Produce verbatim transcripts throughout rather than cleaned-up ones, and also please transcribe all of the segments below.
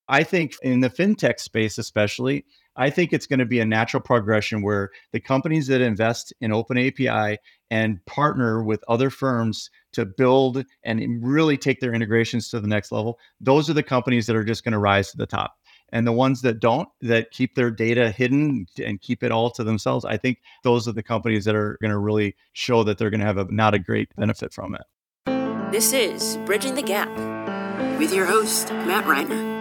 I think in the fintech space, especially, I think it's going to be a natural progression where the companies that invest in open A P I and partner with other firms to build and really take their integrations to the next level, those are the companies that are just going to rise to the top. And the ones that don't, that keep their data hidden and keep it all to themselves, I think those are the companies that are going to really show that they're going to have a, not a great benefit from it. This is Bridging the Gap with your host, Matt Reiner.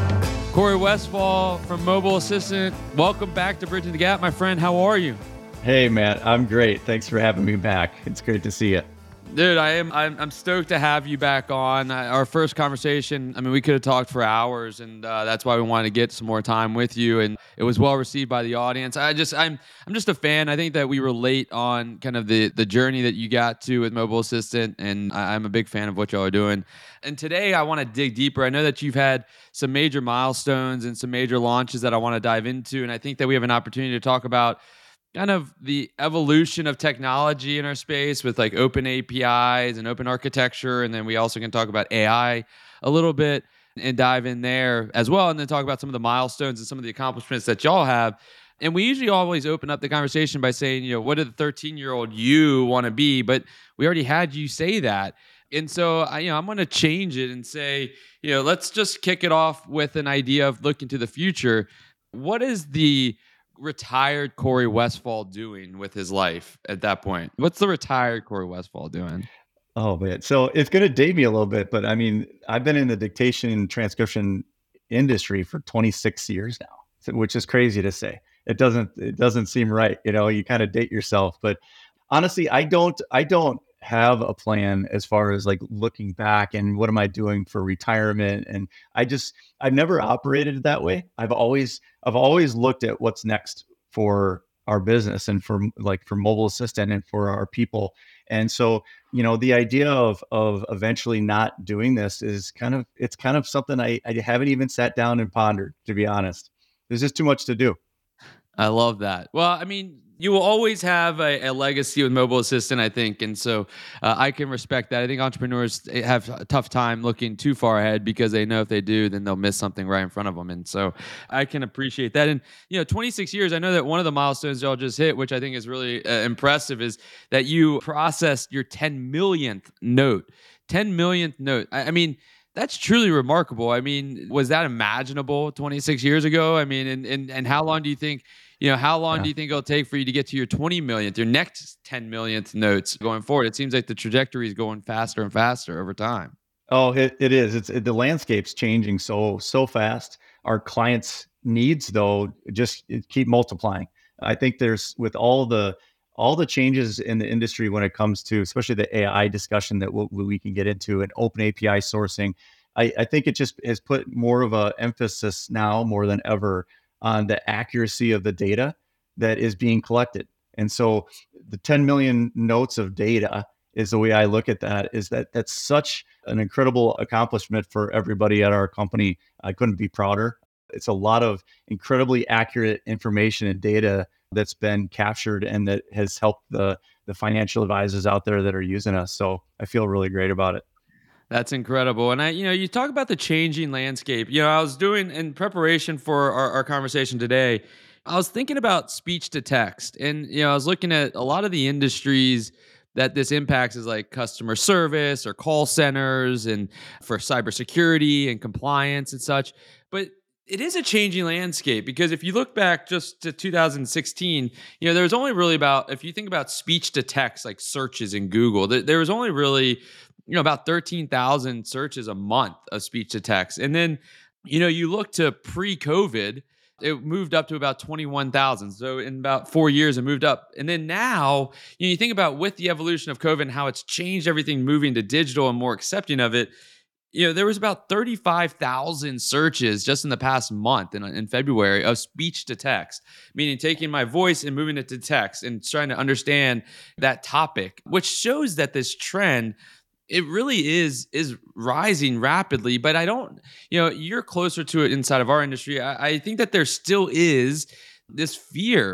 Corey Westfall from Mobile Assistant. Welcome back to Bridging the Gap, my friend. How are you? Hey, Matt. I'm great. Thanks for having me back. It's great to see you. Dude, I am. I'm, I'm stoked to have you back on. I, our first conversation, I mean, we could have talked for hours, and uh, that's why we wanted to get some more time with you. And it was well received by the audience. I just, I'm, I'm just a fan. I think that we relate on kind of the the journey that you got to with Mobile Assistant, and I, I'm a big fan of what y'all are doing. And today, I want to dig deeper. I know that you've had some major milestones and some major launches that I want to dive into, and I think that we have an opportunity to talk about kind of the evolution of technology in our space with like open A P Is and open architecture. And then we also can talk about A I a little bit and dive in there as well. And then talk about some of the milestones and some of the accomplishments that y'all have. And we usually always open up the conversation by saying, you know, what did the thirteen-year-old you want to be? But we already had you say that. And so, I, you know, I'm going to change it and say, you know, let's just kick it off with an idea of looking to the future. What is the retired Corey Westfall doing with his life at that point? What's the retired Corey Westfall doing? Oh, man. So it's going to date me a little bit, but I mean, I've been in the dictation and transcription industry for twenty-six years now, which is crazy to say. It doesn't, it doesn't seem right. You know, you kind of date yourself, but honestly, I don't, I don't have a plan as far as like looking back and what am I doing for retirement. And I just, I've never operated that way. I've always, I've always looked at what's next for our business and for like for Mobile Assistant and for our people. And so, you know, the idea of, of eventually not doing this is kind of, it's kind of something I, I haven't even sat down and pondered, to be honest. There's just too much to do. I love that. Well, I mean, you will always have a, a legacy with Mobile Assistant, I think. And so uh, I can respect that. I think entrepreneurs have a tough time looking too far ahead because they know if they do, then they'll miss something right in front of them. And so I can appreciate that. And, you know, twenty-six years, I know that one of the milestones y'all just hit, which I think is really uh, impressive, is that you processed your ten millionth note. ten millionth note. I, I mean, that's truly remarkable. I mean, was that imaginable twenty-six years ago? I mean, and and, and how long do you think, you know, how long yeah. do you think it'll take for you to get to your twenty millionth, your next ten millionth notes going forward? It seems like the trajectory is going faster and faster over time. Oh, it, it is. It's it, the landscape's changing so, so fast. Our clients' needs, though, just keep multiplying. I think there's, with all the all the changes in the industry when it comes to, especially the A I discussion that we'll, we can get into, and open A P I sourcing, I, I think it just has put more of a emphasis now more than ever on the accuracy of the data that is being collected. And so the ten million notes of data is the way I look at that, is that that's such an incredible accomplishment for everybody at our company. I couldn't be prouder. It's a lot of incredibly accurate information and data that's been captured and that has helped the the financial advisors out there that are using us. So I feel really great about it. That's incredible. And I, you know, you talk about the changing landscape. You know, I was doing in preparation for our, our conversation today, I was thinking about speech to text. And, you know, I was looking at a lot of the industries that this impacts is like customer service or call centers and for cybersecurity and compliance and such. But it is a changing landscape, because if you look back just to two thousand sixteen, you know, there was only really about, if you think about speech to text, like searches in Google, there, there was only really, you know, about thirteen thousand searches a month of speech to text. And then, you know, you look to pre-COVID, it moved up to about twenty-one thousand. So in about four years, it moved up. And then now, you know, you think about with the evolution of COVID and how it's changed everything, moving to digital and more accepting of it. You know, there was about thirty-five thousand searches just in the past month in, in February of speech to text, meaning taking my voice and moving it to text and trying to understand that topic, which shows that this trend, it really is is rising rapidly. But I don't, you know, you're closer to it inside of our industry. I, I think that there still is this fear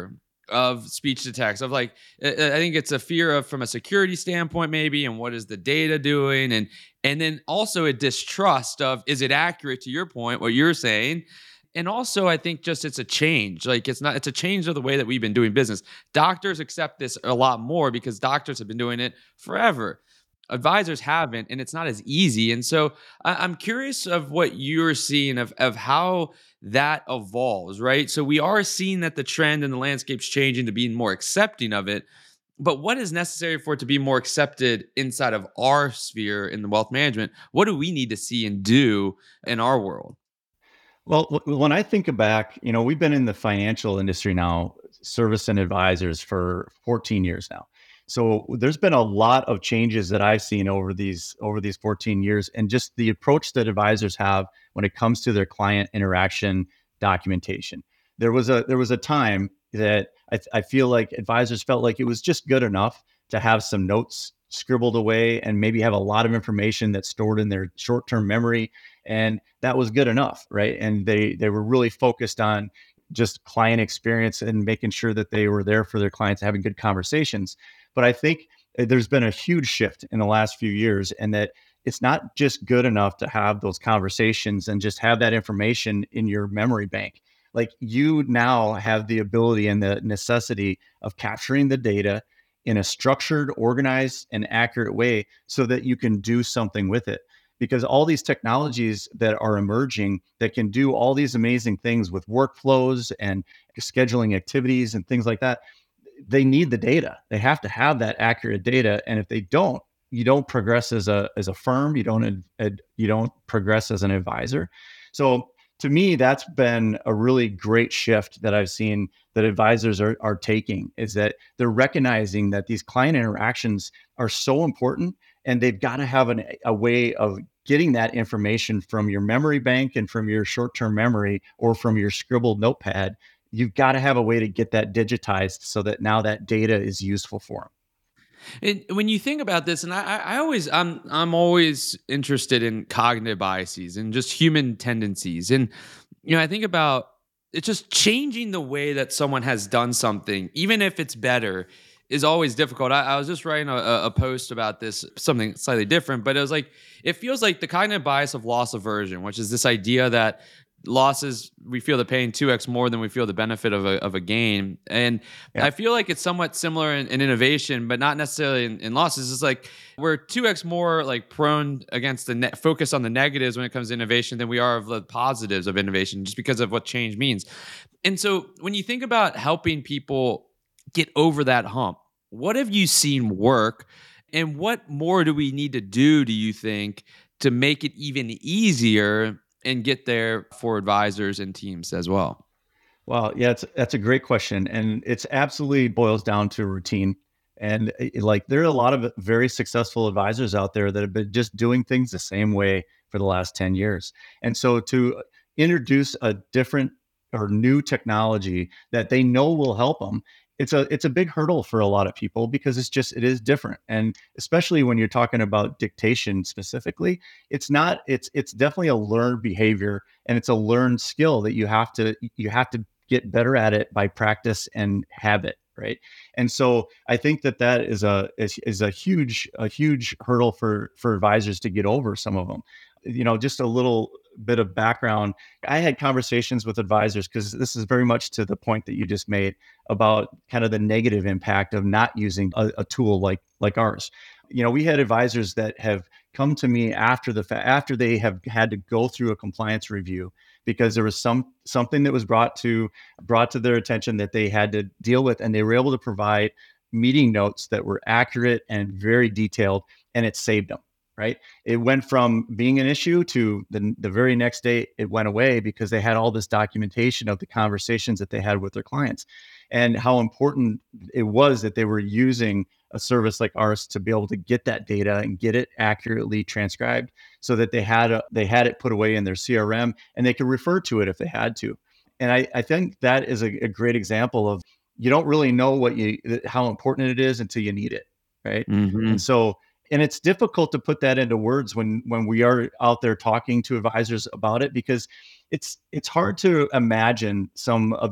of speech to text of like I I think it's a fear of from a security standpoint maybe, and what is the data doing, and and then also a distrust of is it accurate, to your point what you're saying. And also I think just it's a change, like it's not it's a change of the way that we've been doing business. Doctors accept this a lot more because doctors have been doing it forever. Advisors haven't, and it's not as easy. And so I, I'm curious of what you're seeing of of how that evolves, right? So we are seeing that the trend and the landscape's changing to being more accepting of it. But what is necessary for it to be more accepted inside of our sphere in the wealth management? What do we need to see and do in our world? Well, w- when I think back, you know, we've been in the financial industry now, service and advisors for fourteen years now. So there's been a lot of changes that I've seen over these over these fourteen years, and just the approach that advisors have when it comes to their client interaction documentation. There was a there was a time that I, th- I feel like advisors felt like it was just good enough to have some notes scribbled away and maybe have a lot of information that's stored in their short-term memory, and that was good enough, right? And they they were really focused on just client experience and making sure that they were there for their clients, having good conversations. But I think uh, there's been a huge shift in the last few years, and that it's not just good enough to have those conversations and just have that information in your memory bank. Like, you now have the ability and the necessity of capturing the data in a structured, organized, and accurate way so that you can do something with it. Because all these technologies that are emerging that can do all these amazing things with workflows and scheduling activities and things like that, they need the data. They have to have that accurate data. And if they don't, you don't progress as a as a firm. You don't ad, ad, you don't progress as an advisor. So to me, that's been a really great shift that I've seen that advisors are are taking, is that they're recognizing that these client interactions are so important, and they've got to have an, a way of getting that information from your memory bank and from your short-term memory or from your scribbled notepad. You've got to have a way to get that digitized so that now that data is useful for them. And when you think about this, and I, I I always, I'm, I'm always interested in cognitive biases and just human tendencies. And you know, I think about it's just changing the way that someone has done something, even if it's better, is always difficult. I, I was just writing a, a a post about this, something slightly different, but it was like it feels like the cognitive bias of loss aversion, which is this idea that losses we feel the pain two x more than we feel the benefit of a of a gain. And Yeah. I feel like it's somewhat similar in, in innovation, but not necessarily in, in losses. It's like we're two x more like prone against the net focus on the negatives when it comes to innovation than we are of the positives of innovation, just because of what change means. And so when you think about helping people get over that hump, what have you seen work, and what more do we need to do, do you think, to make it even easier and get there for advisors and teams as well? Well, yeah, it's, that's a great question. And it's absolutely boils down to routine. And uh, like, there are a lot of very successful advisors out there that have been just doing things the same way for the last ten years. And so to introduce a different or new technology that they know will help them, it's a it's a big hurdle for a lot of people, because it's just it is different. And especially when you're talking about dictation specifically, it's not it's it's definitely a learned behavior, and it's a learned skill that you have to you have to get better at it by practice and habit, right? And so I think that that is a is, is a huge a huge hurdle for for advisors to get over, some of them. You know, just a little bit of background. I had conversations with advisors, because this is very much to the point that you just made about kind of the negative impact of not using a, a tool like like ours. You know, we had advisors that have come to me after the fact, after they have had to go through a compliance review, because there was some something that was brought to brought to their attention that they had to deal with, and they were able to provide meeting notes that were accurate and very detailed, and it saved them. Right? It went from being an issue to the, the very next day, it went away, because they had all this documentation of the conversations that they had with their clients, and how important it was that they were using a service like ours to be able to get that data and get it accurately transcribed, so that they had a, they had it put away in their C R M, and they could refer to it if they had to. And I, I think that is a, a great example of, you don't really know what you how important it is until you need it, right? And Hmm. so and it's difficult to put that into words when when we are out there talking to advisors about it, because it's it's hard to imagine some of these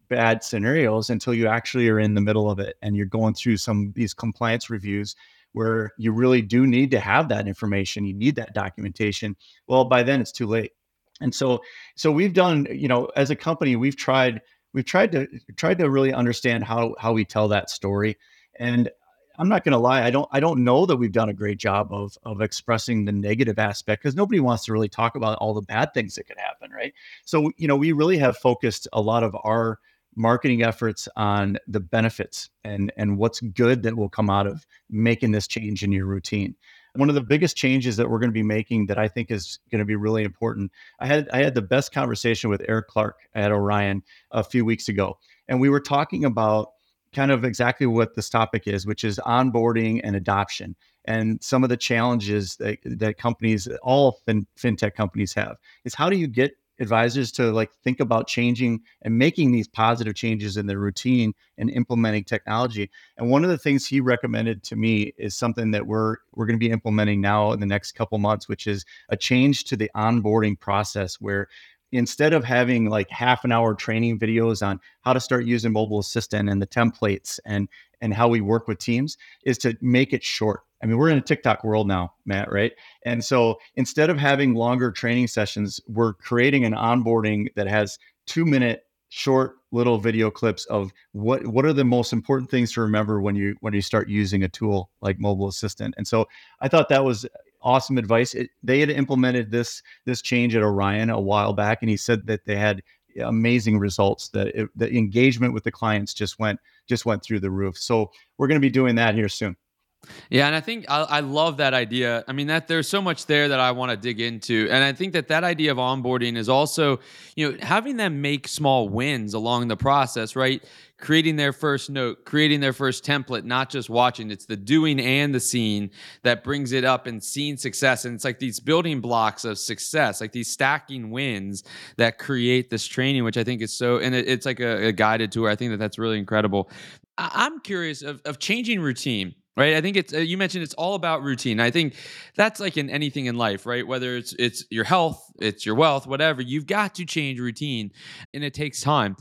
bad scenarios until you actually are in the middle of it and you're going through some of these compliance reviews where you really do need to have that information. You need that documentation. Well, by then it's too late. And so, so we've done, you know, as a company, we've tried, we've tried to tried to really understand how how we tell that story. And I'm not going to lie, I don't I don't know that we've done a great job of of expressing the negative aspect because nobody wants to really talk about all the bad things that could happen, right? So, you know, we really have focused a lot of our marketing efforts on the benefits and and what's good that will come out of making this change in your routine. One of the biggest changes that we're going to be making that I think is going to be really important. I had I had the best conversation with Eric Clark at Orion a few weeks ago, and we were talking about kind of exactly what this topic is, which is onboarding and adoption, and some of the challenges that that companies, all fin, fintech companies, have. Is how do you get advisors to like think about changing and making these positive changes in their routine and implementing technology. And one of the things he recommended to me is something that we're we're going to be implementing now in the next couple months, which is a change to the onboarding process where instead of having like half an hour training videos on how to start using mobile assistant and the templates and and how we work with teams, is to make it short. I mean, we're in a TikTok world now, Matt, right? And so instead of having longer training sessions, we're creating an onboarding that has two minute short little video clips of what what are the most important things to remember when you when you start using a tool like mobile assistant. And so I thought that was awesome advice. It, they had implemented this this change at Orion a while back, and he said that they had amazing results. That it, the engagement with the clients just went just went through the roof. So we're going to be doing that here soon. Yeah, and I think I, I love that idea. I mean, that there's so much there that I want to dig into, and I think that that idea of onboarding is also, you know, having them make small wins along the process, right? Creating their first note, creating their first template, not just watching. It's the doing and the seeing that brings it up and seeing success. And it's like these building blocks of success, like these stacking wins that create this training, which I think is so, and it, it's like a, a guided tour. I think that that's really incredible. I, I'm curious of, of changing routine. Right. I think it's, uh, you mentioned it's all about routine. I think that's like in anything in life, right? Whether it's, it's your health, it's your wealth, whatever, you've got to change routine and it takes time.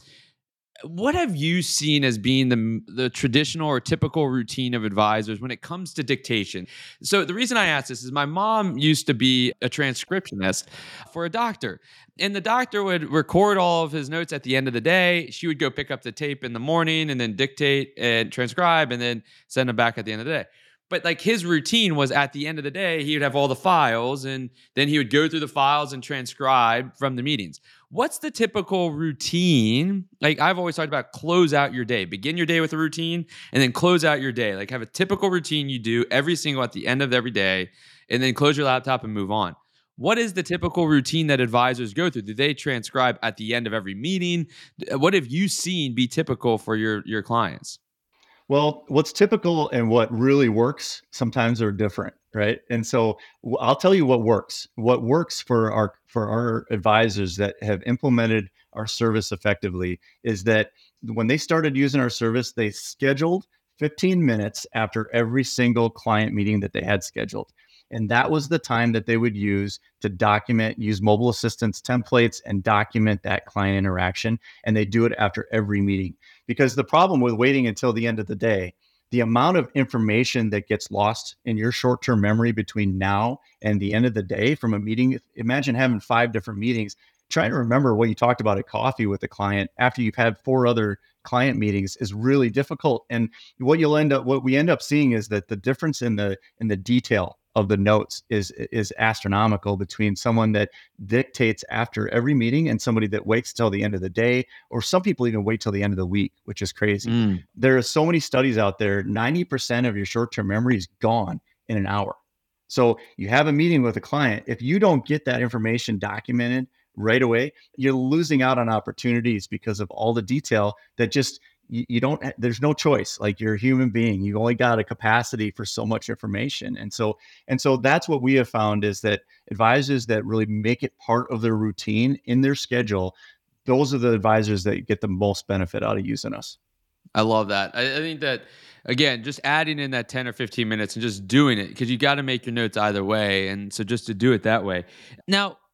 What have you seen as being the the traditional or typical routine of advisors when it comes to dictation? So the reason I ask this is my mom used to be a transcriptionist for a doctor. And the doctor would record all of his notes at the end of the day. She would go pick up the tape in the morning and then dictate and transcribe and then send them back at the end of the day. But like his routine was at the end of the day, he would have all the files and then he would go through the files and transcribe from the meetings. What's the typical routine? Like I've always talked about close out your day, begin your day with a routine and then close out your day. Like have a typical routine you do every single at the end of every day and then close your laptop and move on. What is the typical routine that advisors go through? Do they transcribe at the end of every meeting? What have you seen be typical for your, your clients? Well, what's typical and what really works sometimes are different, right? And so w- I'll tell you what works. What works for our for our advisors that have implemented our service effectively is that when they started using our service, they scheduled fifteen minutes after every single client meeting that they had scheduled. And that was the time that they would use to document, use mobile assistance templates and document that client interaction. And they do it after every meeting. Because the problem with waiting until the end of the day, the amount of information that gets lost in your short-term memory between now and the end of the day from a meeting, imagine having five different meetings, trying to remember what you talked about at coffee with the client after you've had four other client meetings is really difficult. And what you'll end up, what we end up seeing is that the difference in the in the detail of the notes is is astronomical between someone that dictates after every meeting and somebody that waits till the end of the day, or some people even wait till the end of the week, which is crazy. Mm. There are so many studies out there. ninety percent of your short-term memory is gone in an hour. So you have a meeting with a client. If you don't get that information documented right away, you're losing out on opportunities because of all the detail that just you, you don't, there's no choice. Like you're a human being, you only got a capacity for so much information. And so, and so that's what we have found is that advisors that really make it part of their routine in their schedule, those are the advisors that get the most benefit out of using us. I love that. I, I think that, again, just adding in that ten or fifteen minutes and just doing it because you got to make your notes either way. And so just to do it that way. Now,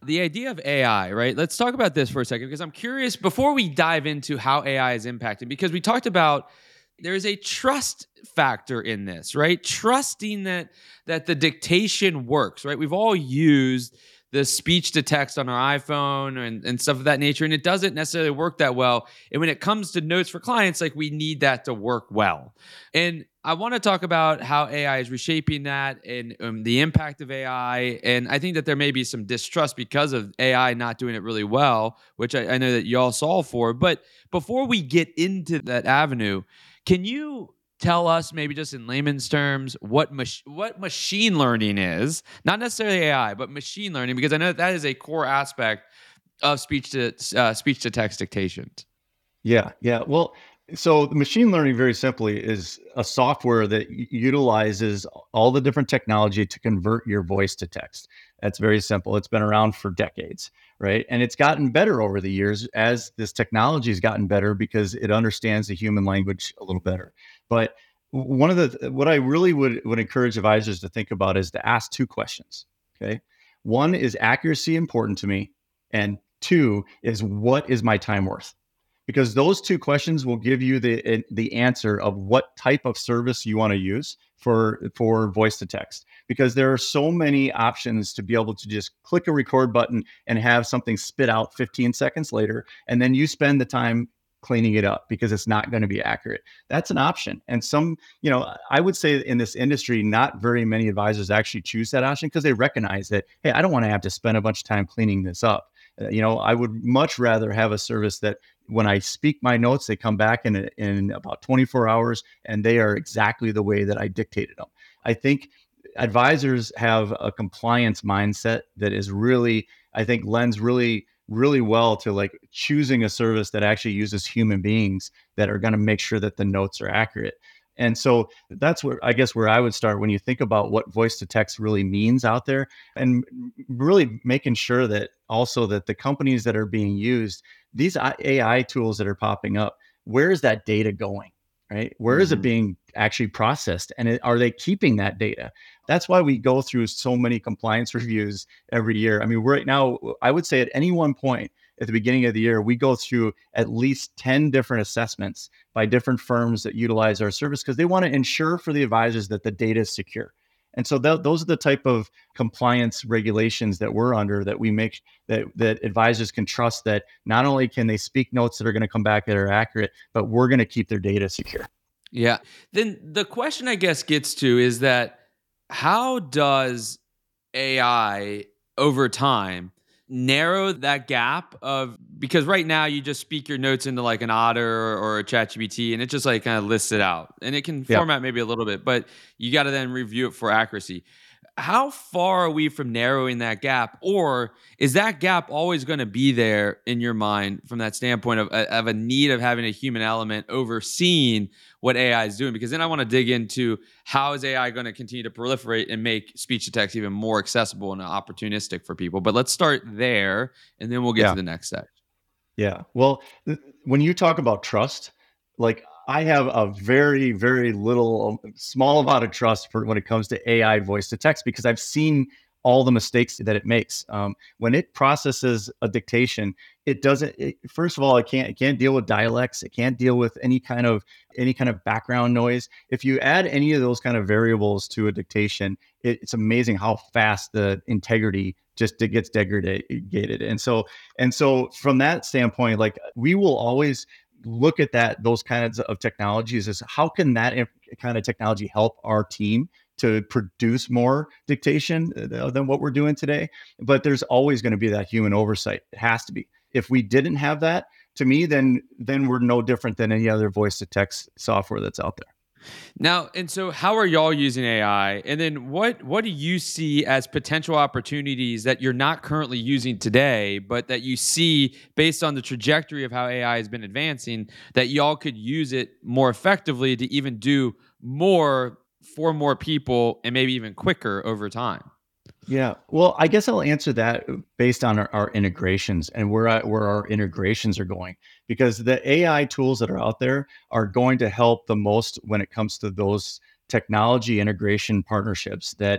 The idea of A I, right? Let's talk about this for a second because I'm curious before we dive into how A I is impacting, because we talked about there's a trust factor in this, right? Trusting that that the dictation works, right? We've all used the speech to text on our iPhone and, and stuff of that nature, and it doesn't necessarily work that well. And when it comes to notes for clients, like we need that to work well. And I want to talk about how A I is reshaping that and um, the impact of A I. And I think that there may be some distrust because of A I not doing it really well, which I, I know that y'all solve for. But before we get into that avenue, can you tell us, maybe just in layman's terms, what mach- what machine learning is? Not necessarily A I, but machine learning, because I know that, that is a core aspect of speech to uh, speech to text dictations. Yeah, yeah. Well, so the machine learning, very simply, is a software that u- utilizes all the different technology to convert your voice to text. That's very simple. It's been around for decades, right? And it's gotten better over the years as this technology has gotten better because it understands the human language a little better. But one of the what I really would would encourage advisors to think about is to ask two questions. Okay, one is accuracy important to me, and two is what is my time worth? Because those two questions will give you the eh, the answer of what type of service you want to use for for voice to text, because there are so many options to be able to just click a record button and have something spit out fifteen seconds later, and then you spend the time cleaning it up because it's not going to be accurate. That's an option. And some, you know, I would say in this industry, not very many advisors actually choose that option because they recognize that, hey, I don't want to have to spend a bunch of time cleaning this up. Uh, you know, I would much rather have a service that when I speak my notes, they come back in in about twenty-four hours and they are exactly the way that I dictated them. I think advisors have a compliance mindset that is really, I think, lends really, really well to like choosing a service that actually uses human beings that are going to make sure that the notes are accurate. And so that's where I guess where I would start when you think about what voice to text really means out there, and really making sure that also that the companies that are being used, these A I tools that are popping up, where is that data going? Right? Where is it Mhm. being actually processed? And it, are they keeping that data? That's why we go through so many compliance reviews every year. I mean, right now, I would say at any one point at the beginning of the year, we go through at least ten different assessments by different firms that utilize our service because they want to ensure for the advisors that the data is secure. And so th- those are the type of compliance regulations that we're under, that we make that that advisors can trust that not only can they speak notes that are going to come back that are accurate, but we're going to keep their data secure. Yeah. Then the question I guess gets to is that how does A I over time narrow that gap of, because right now you just speak your notes into like an Otter or, or a ChatGPT and it just like kind of lists it out and it can Yeah. format maybe a little bit, but you got to then review it for accuracy. How far are we from narrowing that gap, or is that gap always going to be there in your mind from that standpoint of, of a need of having a human element overseeing what A I is doing? Because then I want to dig into how is A I going to continue to proliferate and make speech to text even more accessible and opportunistic for people. But let's start there, and then we'll get to Yeah. the next step. Yeah. Well, th- when you talk about trust, like I have a very, very little, um, small amount of trust for when it comes to A I voice to text because I've seen all the mistakes that it makes. Um, when it processes a dictation, it doesn't. It, first of all, it can't it can't deal with dialects. It can't deal with any kind of any kind of background noise. If you add any of those kind of variables to a dictation, it, it's amazing how fast the integrity just it gets degraded. And so and so from that standpoint, like we will always look at that those kinds of technologies as how can that inf- kind of technology help our team to produce more dictation uh, than what we're doing today. But there's always going to be that human oversight. It has to be. If we didn't have that, to me, then then we're no different than any other voice to text software that's out there. Now, and so how are y'all using A I? And then what what do you see as potential opportunities that you're not currently using today, but that you see based on the trajectory of how A I has been advancing, that y'all could use it more effectively to even do more for more people and maybe even quicker over time? Yeah. Well, I guess I'll answer that based on our, our integrations and where I, where our integrations are going, because the A I tools that are out there are going to help the most when it comes to those technology integration partnerships that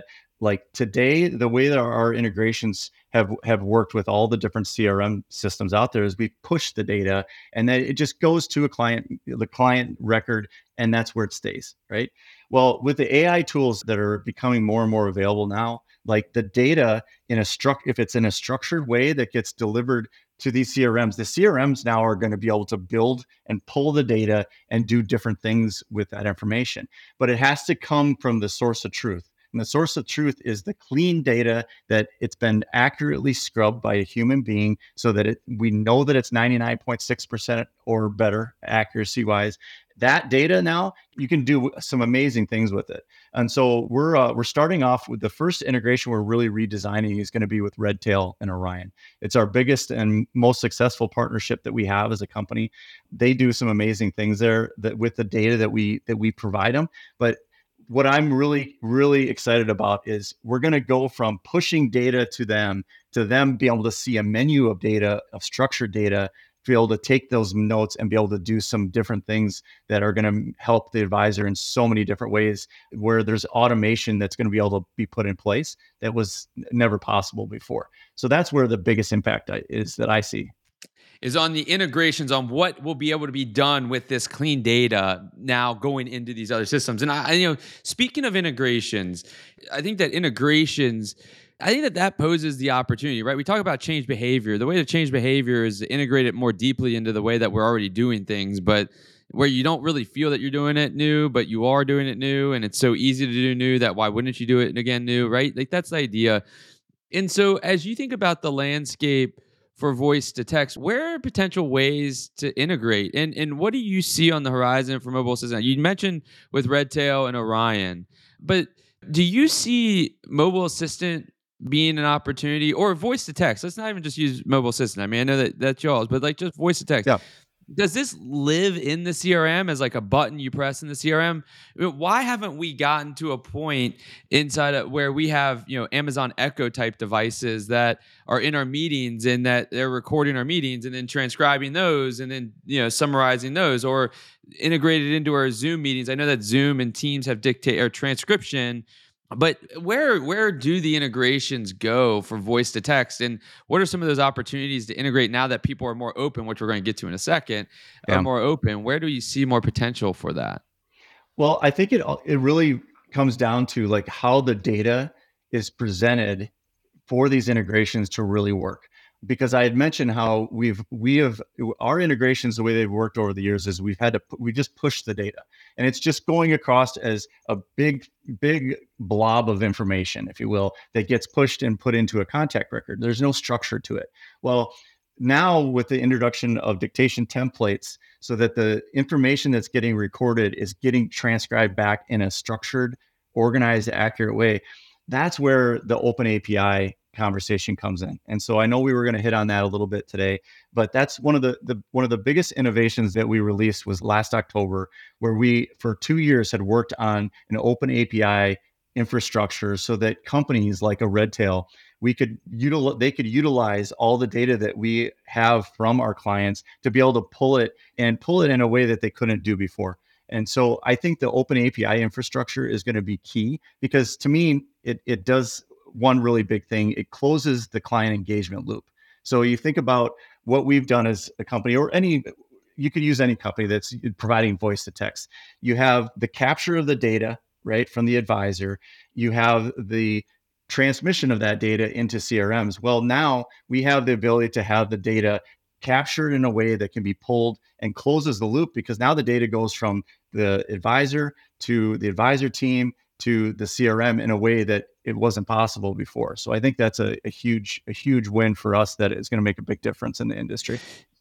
Like today, the way that our, our integrations have have worked with all the different C R M systems out there is we push the data and then it just goes to a client, the client record, and that's where it stays, right? Well, with the A I tools that are becoming more and more available now, like the data in a struct, if it's in a structured way that gets delivered to these C R Ms, the C R Ms now are going to be able to build and pull the data and do different things with that information. But it has to come from the source of truth. And the source of truth is the clean data that it's been accurately scrubbed by a human being so that it, we know that it's ninety-nine point six percent or better accuracy wise. That data now, you can do some amazing things with it. And so we're uh, we're starting off with the first integration we're really redesigning is going to be with Redtail and Orion. It's our biggest and most successful partnership that we have as a company. They do some amazing things there that with the data that we that we provide them. But what I'm really, really excited about is we're going to go from pushing data to them to them be able to see a menu of data, of structured data, be able to take those notes and be able to do some different things that are going to help the advisor in so many different ways where there's automation that's going to be able to be put in place that was never possible before. So that's where the biggest impact is that I see. Is on the integrations on what will be able to be done with this clean data now going into these other systems. And I, I you know, speaking of integrations, I think that integrations, I think that that poses the opportunity, right? We talk about change behavior. The way to change behavior is to integrate it more deeply into the way that we're already doing things, but where you don't really feel that you're doing it new, but you are doing it new, and it's so easy to do new that why wouldn't you do it again new, right? Like that's the idea. And so as you think about the landscape for voice to text, where are potential ways to integrate? And and what do you see on the horizon for mobile assistant? You mentioned with Redtail and Orion, but do you see mobile assistant being an opportunity or voice to text? Let's not even just use mobile assistant. I mean, I know that that's y'all's, but like just voice to text. Yeah. Does this live in the C R M as like a button you press in the C R M? I mean, why haven't we gotten to a point inside of where we have, you know, Amazon Echo type devices that are in our meetings and that they're recording our meetings and then transcribing those and then, you know, summarizing those or integrated into our Zoom meetings? I know that Zoom and Teams have dictate or transcription. But where where do the integrations go for voice to text, and what are some of those opportunities to integrate now that people are more open, which we're going to get to in a second, Yeah. are more open? Where do you see more potential for that? Well, I think it it really comes down to like how the data is presented for these integrations to really work. Because I had mentioned how we've we have our integrations, the way they've worked over the years is we've had to we just push the data, and it's just going across as a big big blob of information, if you will, that gets pushed and put into a contact record. There's no structure to it. Well, now with the introduction of dictation templates, so that the information that's getting recorded is getting transcribed back in a structured, organized, accurate way. That's where the open A P I conversation comes in. And so I know we were going to hit on that a little bit today, but that's one of the, the one of the biggest innovations that we released was last October, where we for two years had worked on an open A P I infrastructure so that companies like a Redtail, we could utilize they could utilize all the data that we have from our clients to be able to pull it and pull it in a way that they couldn't do before. And so I think the open A P I infrastructure is going to be key because to me, it it does one really big thing. It closes the client engagement loop. So you think about what we've done as a company or any, you could use any company that's providing voice to text. You have the capture of the data, right, from the advisor. You have the transmission of that data into C R Ms. Well, now we have the ability to have the data captured in a way that can be pulled and closes the loop because now the data goes from the advisor to the advisor team to the C R M in a way that it wasn't possible before. So I think that's a, a huge, a huge win for us that is going to make a big difference in the industry.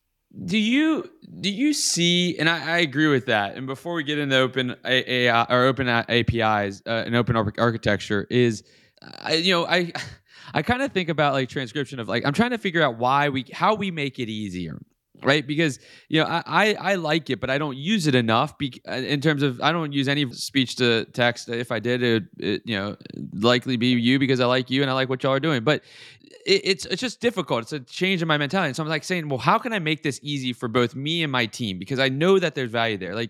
Do you do you see? And I, I agree with that. And before we get into open A I or open A P Is uh, and open ar- architecture, is I, you know I I kind of think about like transcription of like I'm trying to figure out why we how we make it easier. Right, because you know I, I I like it, but I don't use it enough. Be, in terms of I don't use any speech to text. If I did, it, it you know likely be you because I like you and I like what y'all are doing. But it, it's it's just difficult. It's a change in my mentality. So I'm like saying, well, how can I make this easy for both me and my team? Because I know that there's value there. Like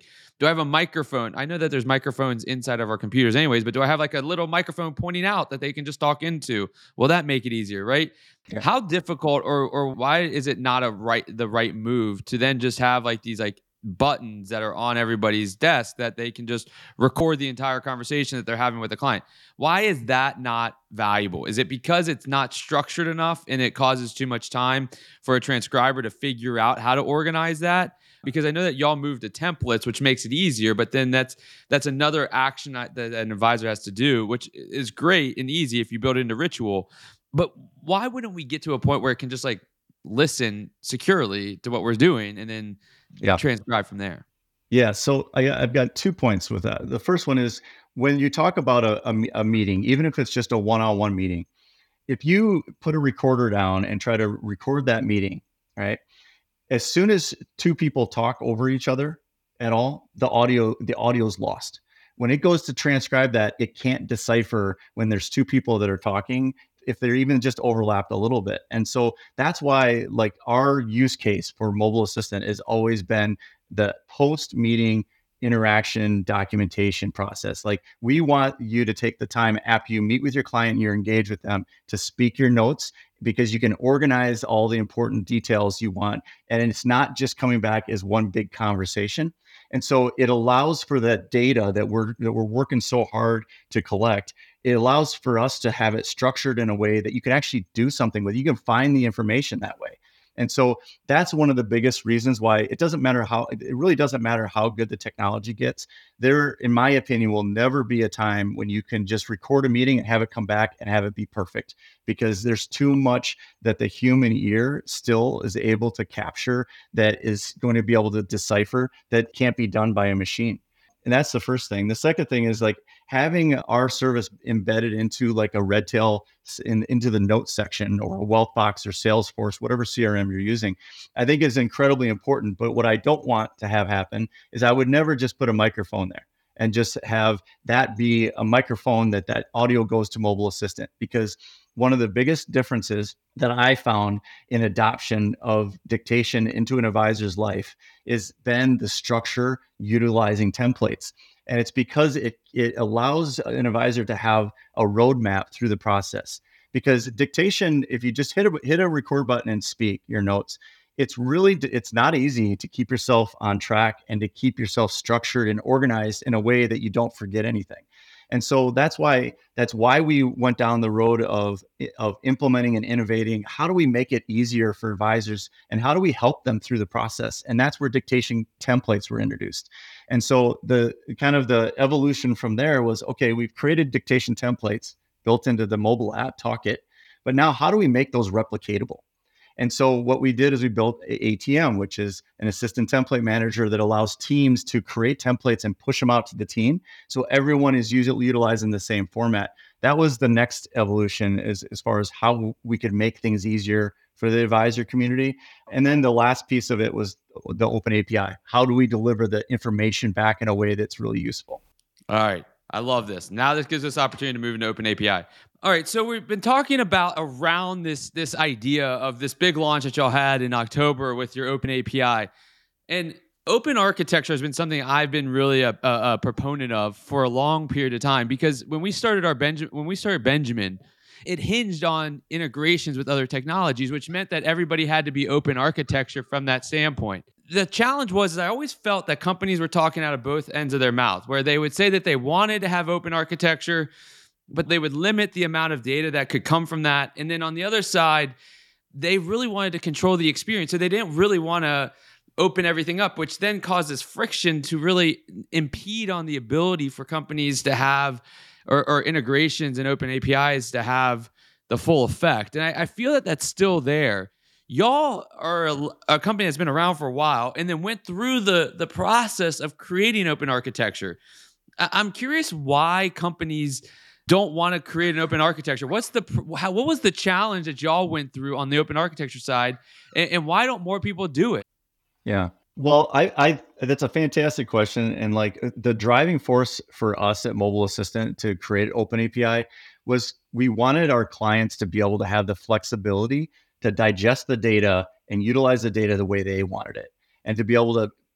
Do I have a microphone? I know that there's microphones inside of our computers anyways, but do I have like a little microphone pointing out that they can just talk into? Will that make it easier, right? Yeah. How difficult or or why is it not a right the right move to then just have like these like buttons that are on everybody's desk that they can just record the entire conversation that they're having with the client? Why is that not valuable? Is it because it's not structured enough and it causes too much time for a transcriber to figure out how to organize that? Because I know that y'all moved to templates, which makes it easier, but then that's that's another action that an advisor has to do, which is great and easy if you build it into Ritual. But why wouldn't we get to a point where it can just like listen securely to what we're doing and then Yeah. transcribe from there? Yeah. So I, I've got two points with that. The first one is when you talk about a, a, a meeting, even if it's just a one-on-one meeting, if you put a recorder down and try to record that meeting, right? As soon as two people talk over each other at all, the audio, the audio is lost. When it goes to transcribe that, it can't decipher when there's two people that are talking, if they're even just overlapped a little bit. And so that's why like our use case for Mobile Assistant has always been the post-meeting interaction documentation process. Like we want you to take the time after you meet with your client and you're engaged with them to speak your notes, because you can organize all the important details you want. And it's not just coming back as one big conversation. And so it allows for that data that we're that we're working so hard to collect. It allows for us to have it structured in a way that you can actually do something with. You can find the information that way. And so that's one of the biggest reasons why it doesn't matter how, it really doesn't matter how good the technology gets. There, in my opinion, will never be a time when you can just record a meeting and have it come back and have it be perfect, because there's too much that the human ear still is able to capture that is going to be able to decipher that can't be done by a machine. And that's the first thing. The second thing is like having our service embedded into like a Redtail in, into the notes section or a Wealthbox or Salesforce, whatever C R M you're using, I think is incredibly important. But what I don't want to have happen is I would never just put a microphone there and just have that be a microphone that that audio goes to Mobile Assistant, because one of the biggest differences that I found in adoption of dictation into an advisor's life is then the structure utilizing templates. And it's because it, it allows an advisor to have a roadmap through the process. Because dictation, if you just hit a, hit a record button and speak your notes, it's really, it's not easy to keep yourself on track and to keep yourself structured and organized in a way that you don't forget anything. And so that's why that's why we went down the road of, of implementing and innovating. How do we make it easier for advisors and how do we help them through the process? And that's where dictation templates were introduced. And so the kind of the evolution from there was, okay, we've created dictation templates built into the mobile app, Talkit, but now how do we make those replicatable? And so what we did is we built A T M, which is an assistant template manager that allows teams to create templates and push them out to the team. So everyone is usually utilizing the same format. That was the next evolution as, as far as how we could make things easier for the advisor community. And then the last piece of it was the open A P I. How do we deliver the information back in a way that's really useful? All right. I love this. Now this gives us opportunity to move into open A P I. All right, so we've been talking about around this this idea of this big launch that y'all had in October with your open A P I. And open architecture has been something I've been really a, a, a proponent of for a long period of time, because when we started our Benjamin, when we started Benjamin, it hinged on integrations with other technologies, which meant that everybody had to be open architecture from that standpoint. The challenge was I always felt that companies were talking out of both ends of their mouth, where they would say that they wanted to have open architecture, but they would limit the amount of data that could come from that. And then on the other side, they really wanted to control the experience. So they didn't really want to open everything up, which then causes friction to really impede on the ability for companies to have, or, or integrations and open A P Is to have the full effect. And I, I feel that that's still there. Y'all are a, a company that's been around for a while and then went through the, the process of creating open architecture. I, I'm curious why companies don't want to create an open architecture. What's the how, what was the challenge that y'all went through on the open architecture side, and, and why don't more people do it? Yeah, well, I, I that's a fantastic question, and like the driving force for us at Mobile Assistant to create open A P I was we wanted our clients to be able to have the flexibility to digest the data and utilize the data the way they wanted it, and to be able to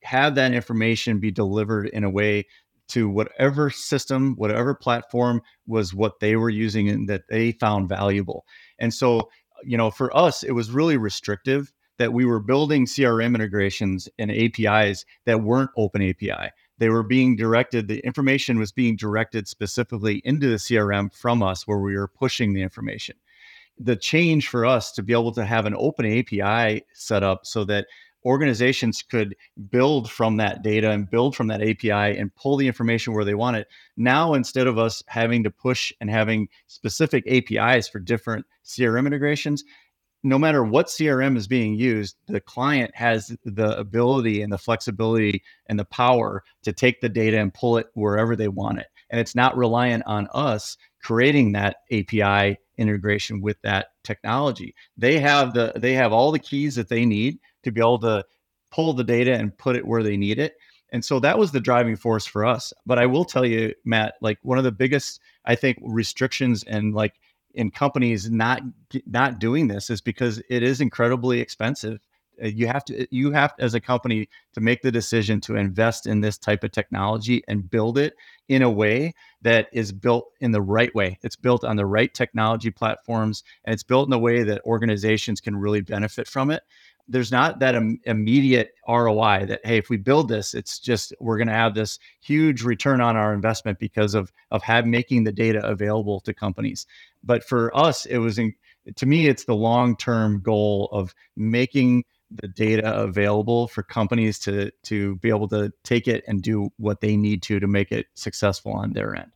have that information be delivered in a way to whatever system, whatever platform was what they were using and that they found valuable. And so, you know, for us, it was really restrictive that we were building C R M integrations and A P Is that weren't open A P I. They were being directed, the information was being directed specifically into the C R M from us where we were pushing the information. The change for us to be able to have an open A P I set up so that organizations could build from that data and build from that A P I and pull the information where they want it. Now, instead of us having to push and having specific A P Is for different C R M integrations, no matter what C R M is being used, the client has the ability and the flexibility and the power to take the data and pull it wherever they want it. And it's not reliant on us creating that A P I integration with that technology. They have the they have all the keys that they need to be able to pull the data and put it where they need it. And so that was the driving force for us. But I will tell you, Matt, like one of the biggest, I think, restrictions and like in companies not not doing this is because it is incredibly expensive. You have to you have as a company to make the decision to invest in this type of technology and build it in a way that is built in the right way. It's built on the right technology platforms, and it's built in a way that organizations can really benefit from it. There's not that Im- immediate R O I that, hey, if we build this, it's just, we're going to have this huge return on our investment because of, of have, making the data available to companies. But for us, it was, in, to me, it's the long-term goal of making the data available for companies to, to be able to take it and do what they need to, to make it successful on their end.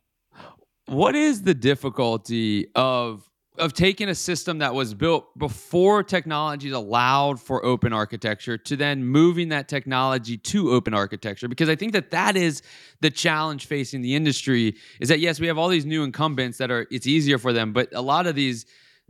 What is the difficulty of of taking a system that was built before technologies allowed for open architecture to then moving that technology to open architecture? Because I think that that is the challenge facing the industry, is that, yes, we have all these new incumbents that are, it's easier for them, but a lot of these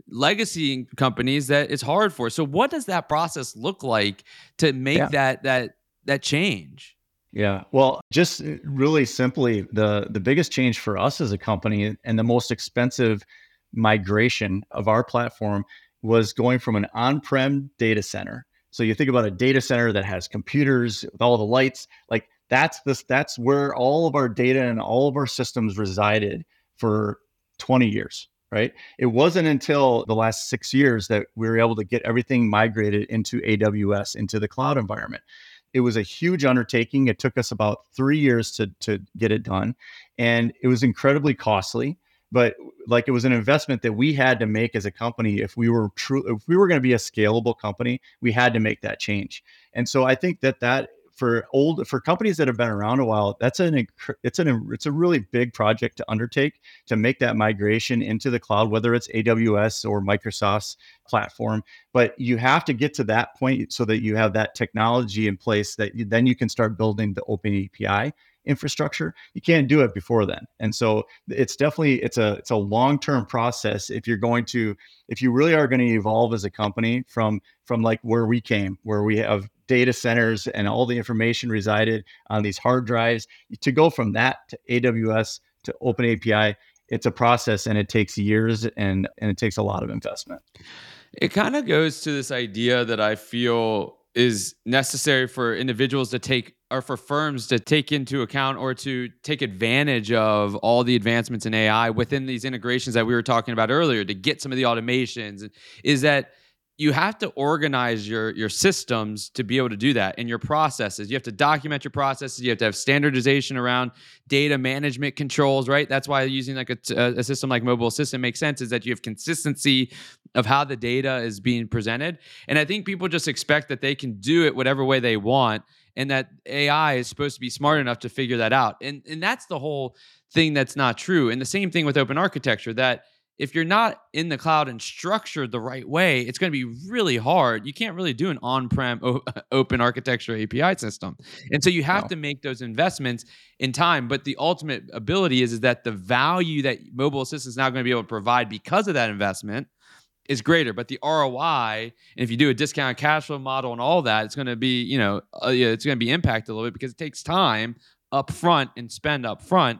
legacy companies that it's hard for. So what does that process look like to make Yeah. that, that, that change? Yeah. Well, just really simply, the the biggest change for us as a company and the most expensive migration of our platform was going from an on-prem data center. So you think about a data center that has computers with all the lights, like that's this that's where all of our data and all of our systems resided for twenty years, right? It wasn't until the last six years that we were able to get everything migrated into A W S, into the cloud environment. It was a huge undertaking. It took us about three years to, to get it done. And it was incredibly costly, but like it was an investment that we had to make as a company. If we were true, if we were going to be a scalable company, we had to make that change. And so I think that that for old, for companies that have been around a while, that's an, it's an, it's a really big project to undertake to make that migration into the cloud, whether it's A W S or Microsoft's platform. But you have to get to that point so that you have that technology in place that you, then you can start building the open A P I infrastructure. You can't do it before then. And so it's definitely, it's a, it's a long-term process. If you're going to, if you really are going to evolve as a company from, from like where we came, where we have data centers and all the information resided on these hard drives, to go from that to A W S to open A P I, it's a process and it takes years and, and it takes a lot of investment. It kind of goes to this idea that I feel is necessary for individuals to take, or for firms to take into account or to take advantage of all the advancements in A I within these integrations that we were talking about earlier to get some of the automations, is that you have to organize your your systems to be able to do that, and your processes. You have to document your processes. You have to have standardization around data management controls, right? That's why using like a, a system like Mobile Assistant makes sense, is that you have consistency of how the data is being presented. And I think people just expect that they can do it whatever way they want, and that A I is supposed to be smart enough to figure that out. And, and that's the whole thing that's not true. And the same thing with open architecture, that if you're not in the cloud and structured the right way, it's going to be really hard. You can't really do an on-prem o- open architecture A P I system. And so you have No. to make those investments in time. But the ultimate ability is, is that the value that Mobile Assistant is now going to be able to provide because of that investment is greater. But the R O I, and if you do a discounted cash flow model and all that, it's going to be, you know, uh, yeah, it's going to be impacted a little bit because it takes time up front and spend up front.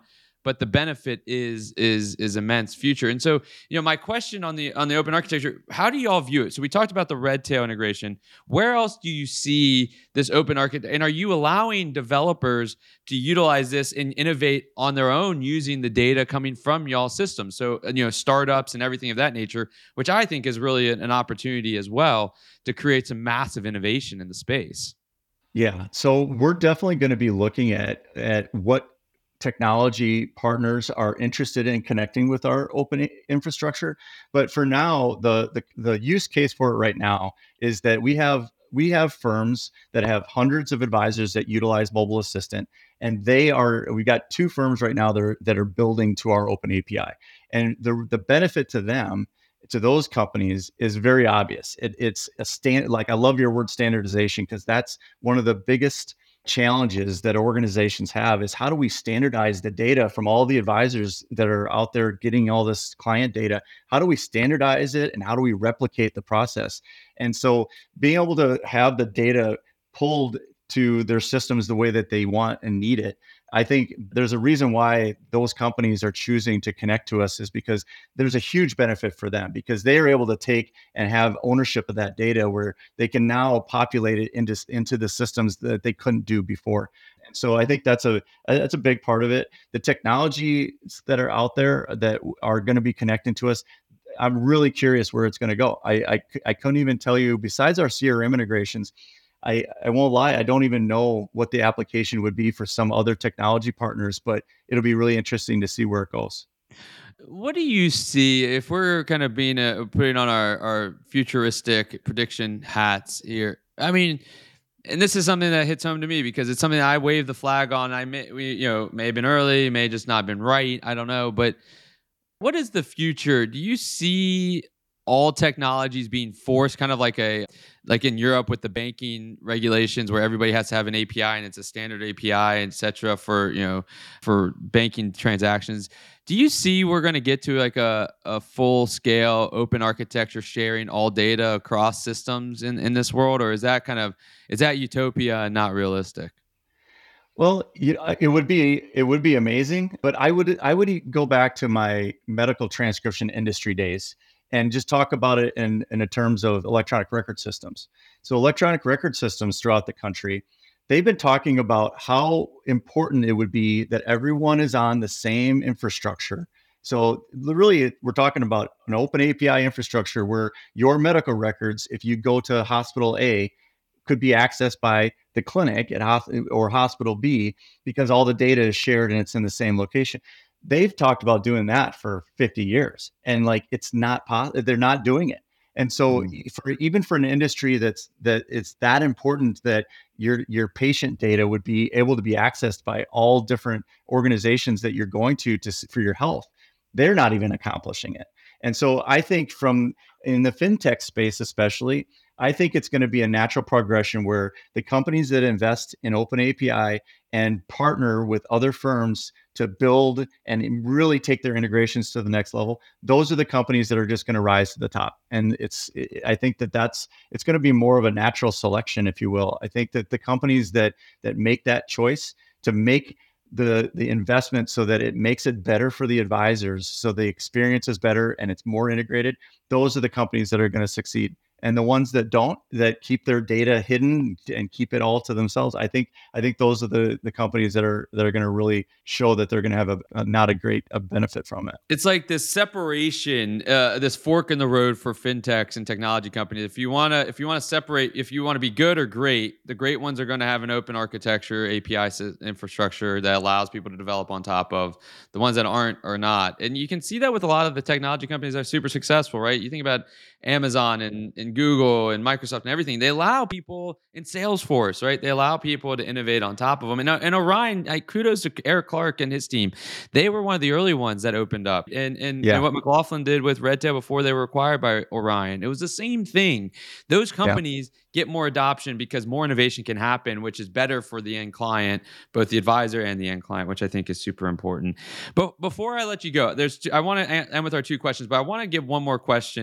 but the benefit is is is immense future. And so, you know, my question on the on the open architecture, how do you all view it? So we talked about the Redtail integration. Where else do you see this open architecture? And are you allowing developers to utilize this and innovate on their own using the data coming from y'all systems? So, you know, startups and everything of that nature, which I think is really an, an opportunity as well to create some massive innovation in the space. Yeah. So we're definitely going to be looking at at what technology partners are interested in connecting with our open infrastructure. But for now, the, the the use case for it right now is that we have we have firms that have hundreds of advisors that utilize Mobile Assistant, and they are we've got two firms right now that are that are building to our open A P I. And the the benefit to them, to those companies, is very obvious. It, it's a stand like I love your word standardization, because that's one of the biggest challenges that organizations have is how do we standardize the data from all the advisors that are out there getting all this client data? How do we standardize it, and how do we replicate the process? And so being able to have the data pulled to their systems the way that they want and need it, I think there's a reason why those companies are choosing to connect to us, is because there's a huge benefit for them, because they are able to take and have ownership of that data where they can now populate it into, into the systems that they couldn't do before. And so I think that's a that's a big part of it. The technologies that are out there that are going to be connecting to us, I'm really curious where it's going to go. I, I I couldn't even tell you, besides our C R M integrations, I, I won't lie, I don't even know what the application would be for some other technology partners, but it'll be really interesting to see where it goes. What do you see if we're kind of being a, putting on our, our futuristic prediction hats here? I mean, and this is something that hits home to me because it's something I waved the flag on. I may, we, you know, may have been early, may have just not been right. I don't know, but what is the future? Do you see all technologies being forced, kind of like a like in Europe with the banking regulations where everybody has to have an A P I and it's a standard A P I, et cetera, for, you know, for banking transactions? Do you see we're going to get to like a, a full scale open architecture sharing all data across systems in, in this world? Or is that kind of, is that utopia and not realistic? Well, you know, it would be it would be amazing, but I would I would go back to my medical transcription industry days and just talk about it in in the terms of electronic record systems. So electronic record systems throughout the country, they've been talking about how important it would be that everyone is on the same infrastructure. So really, we're talking about an open A P I infrastructure where your medical records, if you go to hospital A, could be accessed by the clinic at hos- or hospital B, because all the data is shared and it's in the same location. They've talked about doing that for fifty years, and like it's not possible. They're not doing it. And so Mm. for even for an industry that's that it's that important that your your patient data would be able to be accessed by all different organizations that you're going to to s- for your health, they're not even accomplishing it. And so I think from in the fintech space especially, I think it's going to be a natural progression where the companies that invest in open A P I and partner with other firms to build and really take their integrations to the next level, those are the companies that are just going to rise to the top. And it's, I think that that's, it's going to be more of a natural selection, if you will. I think that the companies that that make that choice to make the the investment so that it makes it better for the advisors, so the experience is better and it's more integrated, those are the companies that are going to succeed. And the ones that don't, that keep their data hidden and keep it all to themselves, I think I think those are the the companies that are that are going to really show that they're going to have a, a not a great a benefit from it. It's like this separation, uh, this fork in the road for fintechs and technology companies. If you wanna, if you wanna separate, if you want to be good or great, the great ones are going to have an open architecture A P I infrastructure that allows people to develop on top of. The ones that aren't are not, and you can see that with a lot of the technology companies that are super successful, right? You think about Amazon and, and Google and Microsoft and everything. They allow people in Salesforce, right? They allow people to innovate on top of them. And, uh, and Orion, like, kudos to Eric Clark and his team. They were one of the early ones that opened up. And and, and Yeah, what McLaughlin did with Redtail before they were acquired by Orion, it was the same thing. Those yeah. companies get more adoption because more innovation can happen, which is better for the end client, both the advisor and the end client, which I think is super important. But before I let you go, there's two, I want to end with our two questions, but I want to give one more question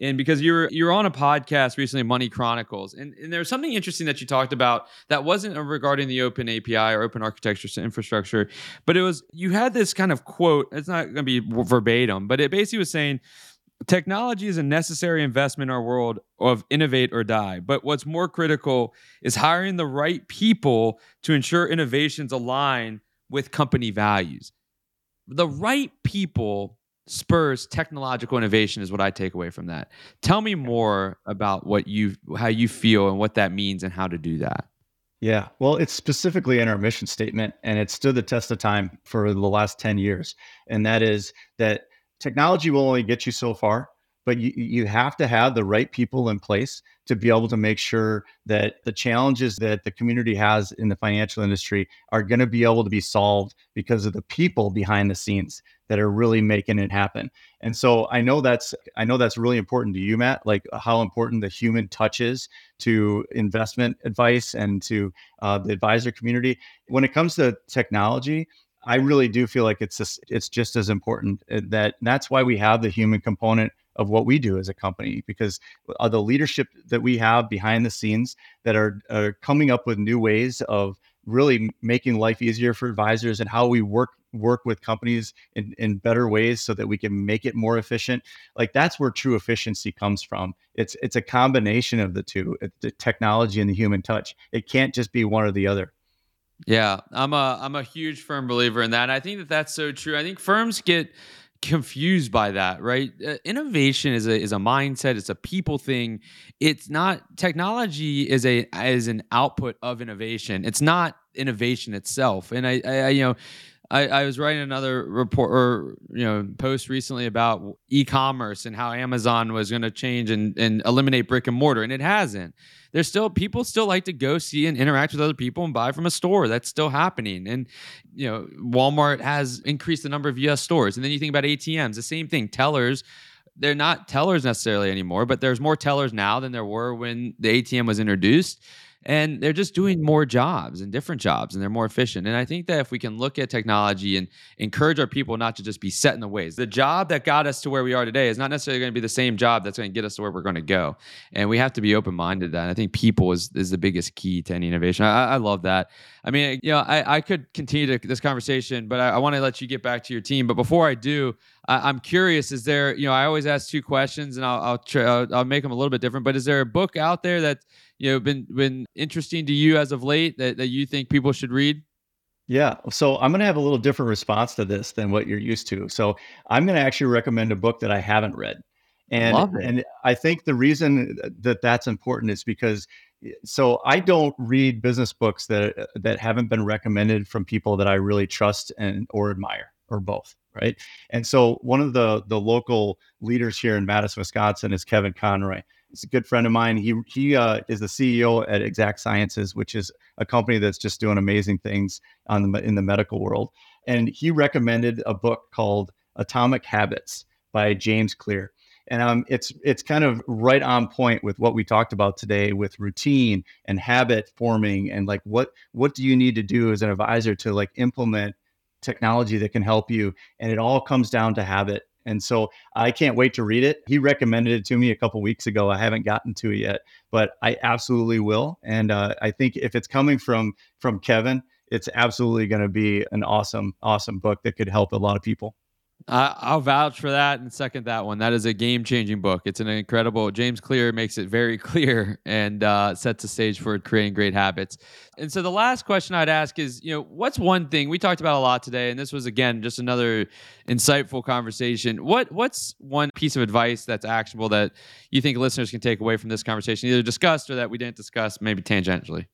And because you were you were on a podcast recently, Money Chronicles, and, and there was something interesting that you talked about that wasn't regarding the open A P I or open architecture infrastructure, but it was you had this kind of quote. It's not going to be verbatim, but it basically was saying technology is a necessary investment in our world of innovate or die. But what's more critical is hiring the right people to ensure innovations align with company values. The right people spurs technological innovation is what I take away from that. Tell me more about what you how you feel and what that means and how to do that. Yeah, well, it's specifically in our mission statement, and it stood the test of time for the last ten years. And that is that technology will only get you so far, but you, you have to have the right people in place to be able to make sure that the challenges that the community has in the financial industry are going to be able to be solved because of the people behind the scenes that are really making it happen. And so I know that's I know that's really important to you, Matt, like how important the human touch is to investment advice and to uh, the advisor community. When it comes to technology, I really do feel like it's just, it's just as important. That that's why we have the human component of what we do as a company, because of the leadership that we have behind the scenes that are, are coming up with new ways of really making life easier for advisors and how we work work with companies in, in better ways so that we can make it more efficient. Like that's where true efficiency comes from. It's it's a combination of the two, the technology and the human touch. It can't just be one or the other. Yeah, I'm a I'm a huge firm believer in that. I think that that's so true. I think firms get confused by that, right? Uh, innovation is a is a mindset. It's a people thing. It's not technology is a is an output of innovation. It's not innovation itself. And I, I, I you know. I, I was writing another report or you know post recently about e-commerce and how Amazon was going to change and, and eliminate brick and mortar, and it hasn't. There's still people still like to go see and interact with other people and buy from a store. That's still happening. And you know, Walmart has increased the number of U S stores. And then you think about A T Ms, the same thing. Tellers, they're not tellers necessarily anymore, but there's more tellers now than there were when the A T M was introduced. And they're just doing more jobs and different jobs, and they're more efficient. And I think that if we can look at technology and encourage our people not to just be set in the ways, the job that got us to where we are today is not necessarily going to be the same job that's going to get us to where we're going to go. And we have to be open-minded to that. And I think people is, is the biggest key to any innovation. I, I love that. I mean, you know, I, I could continue to, this conversation, but I, I want to let you get back to your team. But before I do, I, I'm curious, is there, you know, I always ask two questions and I'll, I'll, try, I'll, I'll make them a little bit different, but is there a book out there that, you know, been been interesting to you as of late that, that you think people should read? Yeah. So I'm going to have a little different response to this than what you're used to. So I'm going to actually recommend a book that I haven't read. And Love it. and I think the reason that that's important is because so I don't read business books that that haven't been recommended from people that I really trust and or admire, or both, right? And so one of the the local leaders here in Madison, Wisconsin is Kevin Conroy. He's a good friend of mine. He he uh, is the C E O at Exact Sciences, which is a company that's just doing amazing things on the in the medical world. And he recommended a book called Atomic Habits by James Clear. And um, it's it's kind of right on point with what we talked about today with routine and habit forming and like what what do you need to do as an advisor to like implement technology that can help you. And it all comes down to habit. And so I can't wait to read it. He recommended it to me a couple weeks ago. I haven't gotten to it yet, but I absolutely will. And uh, I think if it's coming from from Kevin, it's absolutely going to be an awesome, awesome book that could help a lot of people. Uh, I'll vouch for that and second that one. That is a game-changing book. It's an incredible. James Clear makes it very clear and uh, sets the stage for creating great habits. And so the last question I'd ask is, you know, what's one thing we talked about a lot today, and this was again just another insightful conversation. What what's one piece of advice that's actionable that you think listeners can take away from this conversation, either discussed or that we didn't discuss, maybe tangentially?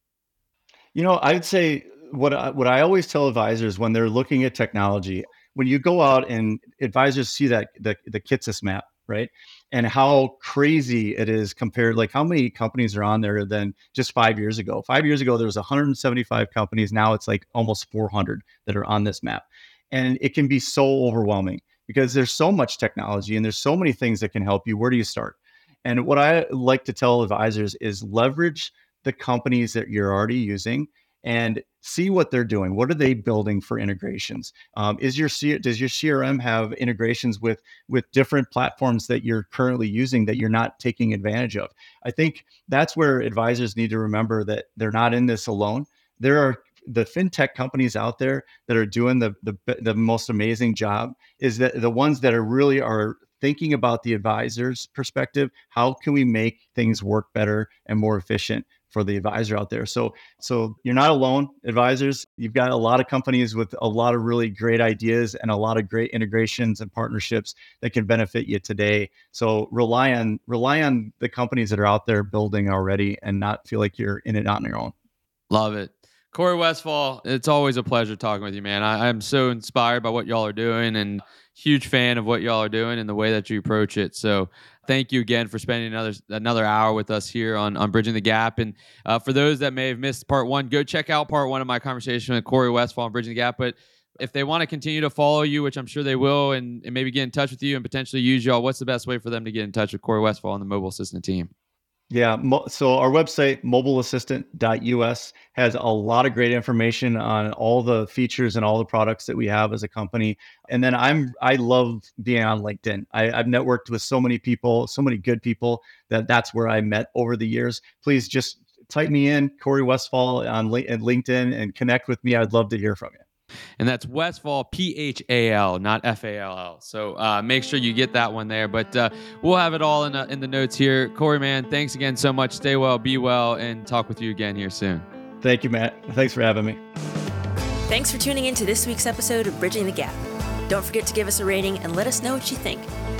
You know, I'd say what I, what I always tell advisors when they're looking at technology. When you go out and advisors see that the, the Kitces map, right? And how crazy it is compared, like how many companies are on there than just five years ago. Five years ago, there was one hundred seventy-five companies. Now it's like almost four hundred that are on this map. And it can be so overwhelming because there's so much technology and there's so many things that can help you. Where do you start? And what I like to tell advisors is leverage the companies that you're already using and see what they're doing. What are they building for integrations? Um, is your C- does your C R M have integrations with with different platforms that you're currently using that you're not taking advantage of? I think that's where advisors need to remember that they're not in this alone. There are the fintech companies out there that are doing the the, the most amazing job. Is that the ones that are really are thinking about the advisor's perspective? How can we make things work better and more efficient for the advisor out there? So, so you're not alone, advisors. You've got a lot of companies with a lot of really great ideas and a lot of great integrations and partnerships that can benefit you today. So rely on rely on the companies that are out there building already, and not feel like you're in it on your own. Love it. Corey Westfall, it's always a pleasure talking with you, man. I, I'm so inspired by what y'all are doing, and huge fan of what y'all are doing and the way that you approach it. So thank you again for spending another another hour with us here on, on Bridging the Gap. And uh, for those that may have missed part one, go check out part one of my conversation with Corey Westfall on Bridging the Gap. But if they want to continue to follow you, which I'm sure they will, and, and maybe get in touch with you and potentially use y'all, what's the best way for them to get in touch with Corey Westfall and the Mobile Assistant team? Yeah. Mo- so our website, mobile assistant dot U S, has a lot of great information on all the features and all the products that we have as a company. And then I'm, I love being on LinkedIn. I, I've networked with so many people, so many good people that that's where I met over the years. Please just type me in, Corey Westfall on LinkedIn, and connect with me. I'd love to hear from you. And that's Westfall, P H A L, not F A L L. So uh, make sure you get that one there. But uh, we'll have it all in, uh, in the notes here. Corey, man, thanks again so much. Stay well, be well, and talk with you again here soon. Thank you, Matt. Thanks for having me. Thanks for tuning in to this week's episode of Bridging the Gap. Don't forget to give us a rating and let us know what you think.